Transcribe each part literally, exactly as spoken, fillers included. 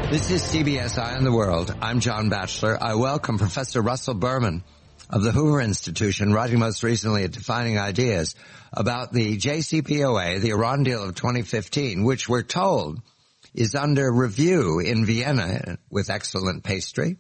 This is C B S Eye on the World. I'm John Batchelor. I welcome Professor Russell Berman of the Hoover Institution, writing most recently at Defining Ideas about the J C P O A, the Iran deal of twenty fifteen, which we're told is under review in Vienna with excellent pastry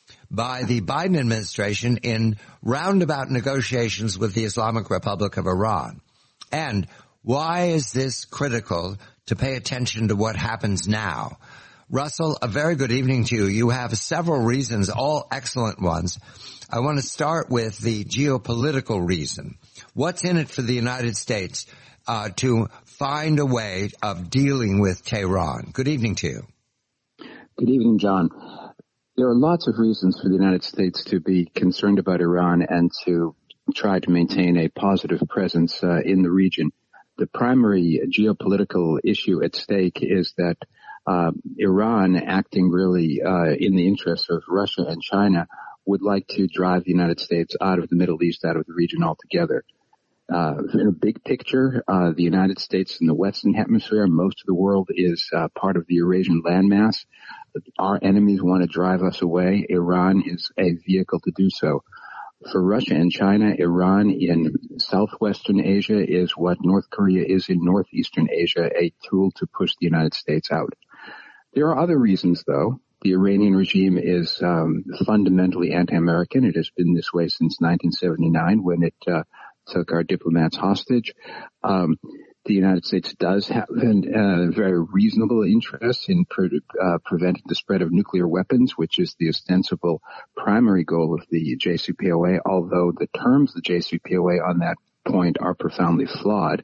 by the Biden administration in roundabout negotiations with the Islamic Republic of Iran. And why is this critical to pay attention to what happens now? Russell, a very good evening to you. You have several reasons, all excellent ones. I want to start with the geopolitical reason. What's in it for the United States uh, to find a way of dealing with Tehran? Good evening to you. Good evening, John. There are lots of reasons for the United States to be concerned about Iran and to try to maintain a positive presence uh, in the region. The primary geopolitical issue at stake is that Uh, Iran, acting really uh, in the interests of Russia and China, would like to drive the United States out of the Middle East, out of the region altogether. Uh, in a big picture, uh, the United States in the Western Hemisphere, most of the world is uh, part of the Eurasian landmass. Our enemies want to drive us away. Iran is a vehicle to do so. For Russia and China, Iran in southwestern Asia is what North Korea is in northeastern Asia, a tool to push the United States out. There are other reasons, though. The Iranian regime is um, fundamentally anti-American. It has been this way since nineteen seventy-nine when it uh, took our diplomats hostage. Um, the United States does have a uh, very reasonable interest in pre- uh, preventing the spread of nuclear weapons, which is the ostensible primary goal of the J C P O A, although the terms of the J C P O A on that point are profoundly flawed.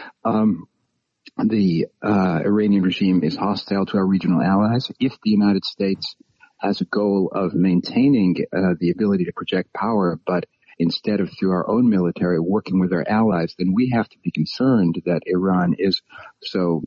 Um, the uh, Iranian regime is hostile to our regional allies. If the United States has a goal of maintaining uh, the ability to project power, but instead of through our own military working with our allies, then we have to be concerned that Iran is so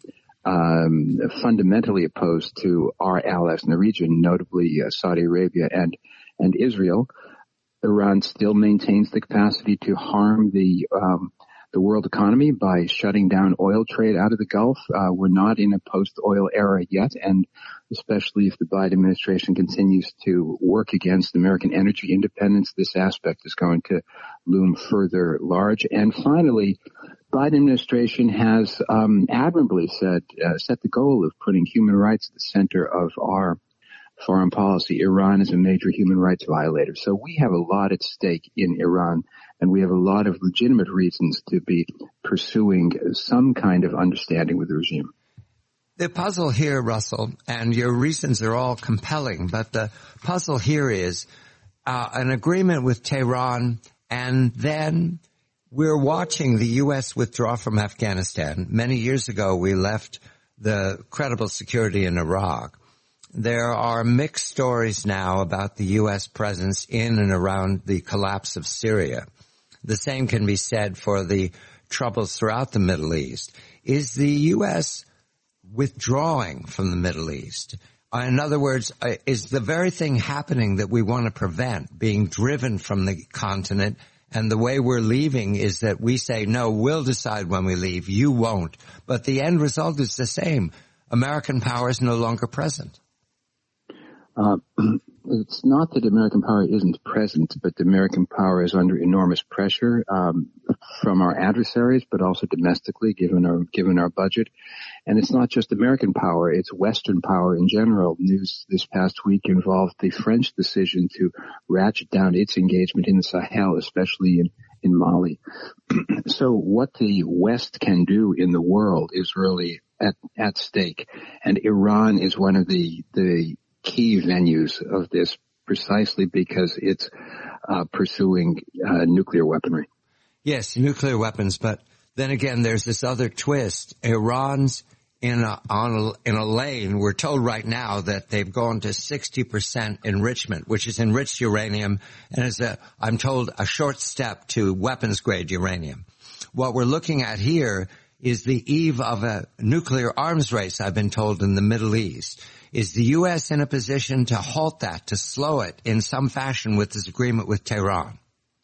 um, fundamentally opposed to our allies in the region, notably uh, Saudi Arabia and, and Israel. Iran still maintains the capacity to harm the um, the world economy by shutting down oil trade out of the Gulf. Uh, we're not in a post-oil era yet, and especially if the Biden administration continues to work against American energy independence, this aspect is going to loom further large. And finally, Biden administration has um, admirably said, uh, set the goal of putting human rights at the center of our foreign policy. Iran is a major human rights violator. So we have a lot at stake in Iran, and we have a lot of legitimate reasons to be pursuing some kind of understanding with the regime. The puzzle here, Russell, and your reasons are all compelling, but the puzzle here is uh, an agreement with Tehran, and then we're watching the U S withdraw from Afghanistan. Many years ago, we left the credible security in Iraq. There are mixed stories now about the U S presence in and around the collapse of Syria. The same can be said for the troubles throughout the Middle East. Is the U S withdrawing from the Middle East? In other words, is the very thing happening that we want to prevent being driven from the continent? And the way we're leaving is that we say, no, we'll decide when we leave, you won't. But the end result is the same. American power is no longer present. Uh, it's not that American power isn't present, but the American power is under enormous pressure um, from our adversaries, but also domestically, given our given our budget. And it's not just American power; it's Western power in general. News this past week involved the French decision to ratchet down its engagement in the Sahel, especially in in Mali. So, what the West can do in the world is really at at stake, and Iran is one of the the key venues of this, precisely because it's uh, pursuing uh, nuclear weaponry. Yes, nuclear weapons, but then again, there's this other twist. Iran's in a, on a, in a lane. We're told right now that they've gone to sixty percent enrichment, which is enriched uranium, and is a, I'm told, a short step to weapons-grade uranium. What we're looking at here is the eve of a nuclear arms race, I've been told, in the Middle East. Is the U S in a position to halt that, to slow it in some fashion with this agreement with Tehran?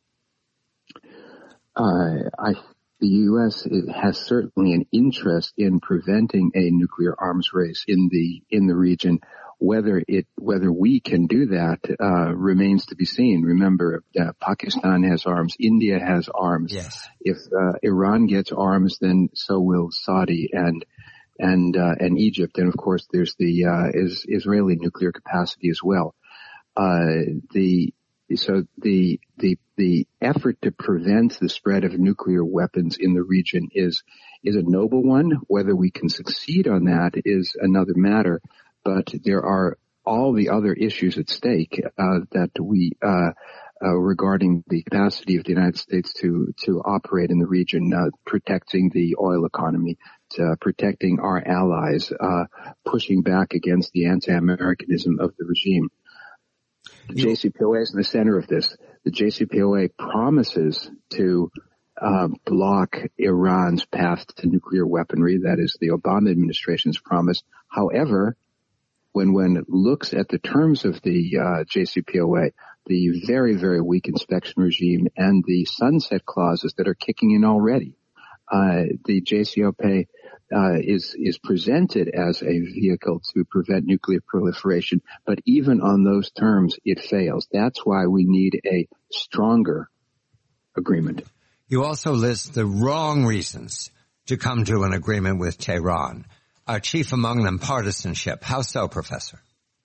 Uh, I, the U S has certainly an interest in preventing a nuclear arms race in the in the region. Whether it, whether we can do that, uh, remains to be seen. Remember, uh, Pakistan has arms. India has arms. Yes. If, uh, Iran gets arms, then so will Saudi and, and, uh, and Egypt. And of course, there's the, uh, is, Israeli nuclear capacity as well. Uh, the, so the, the, the effort to prevent the spread of nuclear weapons in the region is, is a noble one. Whether we can succeed on that is another matter. But there are all the other issues at stake uh, that we, uh, uh, regarding the capacity of the United States to to operate in the region, uh, protecting the oil economy, to, uh, protecting our allies, uh, pushing back against the anti-Americanism of the regime. The J C P O A is in the center of this. The J C P O A promises to uh, block Iran's path to nuclear weaponry. That is the Obama administration's promise. However, when one looks at the terms of the uh, J C P O A, the very, very weak inspection regime and the sunset clauses that are kicking in already, uh, the J C P O A uh, is is presented as a vehicle to prevent nuclear proliferation, but even on those terms, it fails. That's why we need a stronger agreement. You also list the wrong reasons to come to an agreement with Tehran. Uh, chief among them, partisanship. How so, Professor?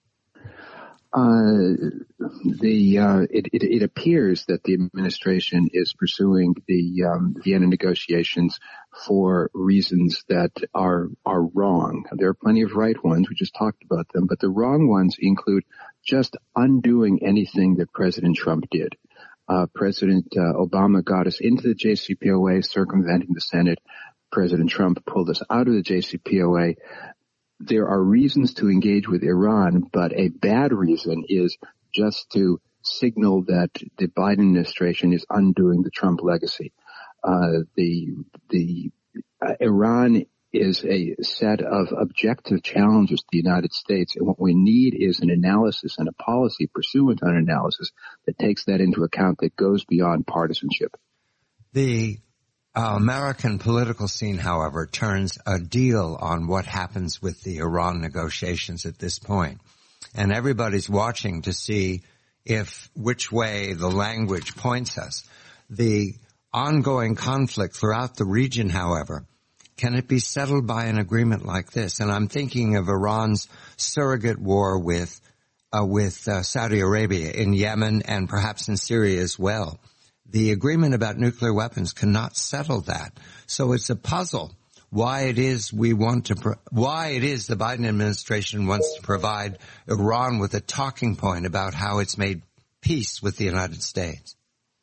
Uh, the uh, it, it, it appears that the administration is pursuing the um, Vienna negotiations for reasons that are are wrong. There are plenty of right ones. We just talked about them, but the wrong ones include just undoing anything that President Trump did. Uh, President uh, Obama got us into the J C P O A, circumventing the Senate. President Trump pulled us out of the J C P O A. There are reasons to engage with Iran, but a bad reason is just to signal that the Biden administration is undoing the Trump legacy. Uh, the, the, uh, Iran is a set of objective challenges to the United States, and what we need is an analysis and a policy pursuant to an analysis that takes that into account, that goes beyond partisanship. The Uh, American political scene, however, turns a deal on what happens with the Iran negotiations at this point. And everybody's watching to see if which way the language points us. The ongoing conflict throughout the region, however, can it be settled by an agreement like this? And I'm thinking of Iran's surrogate war with uh, with uh, Saudi Arabia in Yemen and perhaps in Syria as well. The agreement about nuclear weapons cannot settle that. So it's a puzzle why it is we want to, pro- why it is the Biden administration wants to provide Iran with a talking point about how it's made peace with the United States.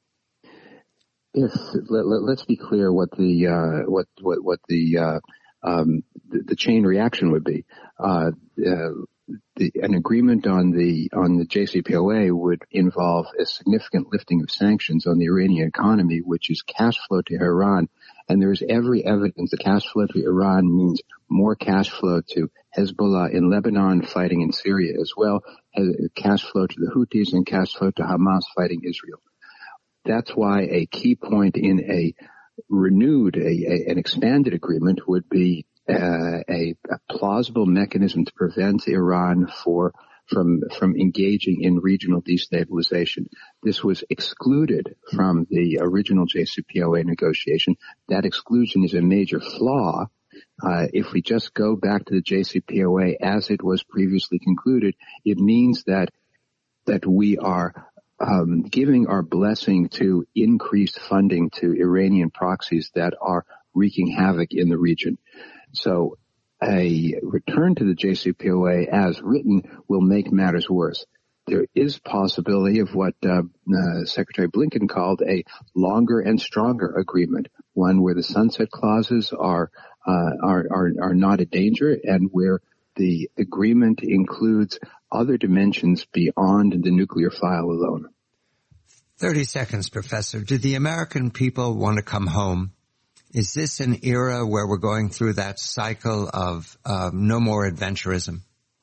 Yes, let, let, let's be clear what the, uh, what, what, what the, uh, um, the, the chain reaction would be. Uh, uh, The, an agreement on the on the J C P O A would involve a significant lifting of sanctions on the Iranian economy, which is cash flow to Iran. And there is every evidence that cash flow to Iran means more cash flow to Hezbollah in Lebanon fighting in Syria as well, cash flow to the Houthis and cash flow to Hamas fighting Israel. That's why a key point in a renewed, a, a, an expanded agreement would be Uh, a, a plausible mechanism to prevent Iran for from from engaging in regional destabilization. This was excluded from the original J C P O A negotiation. That exclusion is a major flaw. Uh, if we just go back to the J C P O A as it was previously concluded, it means that that we are um, giving our blessing to increased funding to Iranian proxies that are wreaking havoc in the region. So a return to the J C P O A as written will make matters worse. There is possibility of what uh, uh, Secretary Blinken called a longer and stronger agreement, one where the sunset clauses are, uh, are, are, are not a danger and where the agreement includes other dimensions beyond the nuclear file alone. thirty seconds, Professor. Do the American people want to come home? Is this an era where we're going through that cycle of uh, no more adventurism?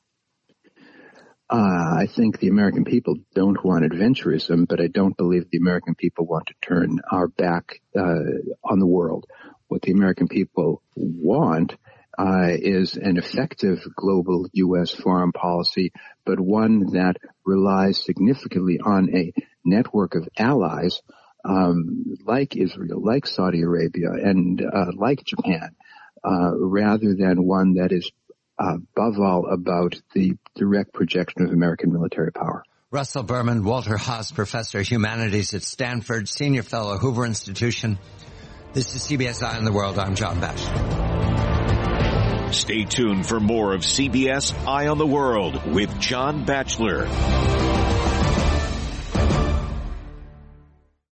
Uh, I think the American people don't want adventurism, but I don't believe the American people want to turn our back uh, on the world. What the American people want uh, is an effective global U S foreign policy, but one that relies significantly on a network of allies um, like Israel, like Saudi Arabia, and uh, like Japan, uh, rather than one that is uh, above all about the direct projection of American military power. Russell Berman, Walter Haas, Professor of Humanities at Stanford, Senior Fellow, Hoover Institution. This is C B S Eye on the World. I'm John Batchelor. Stay tuned for more of C B S Eye on the World with John Batchelor.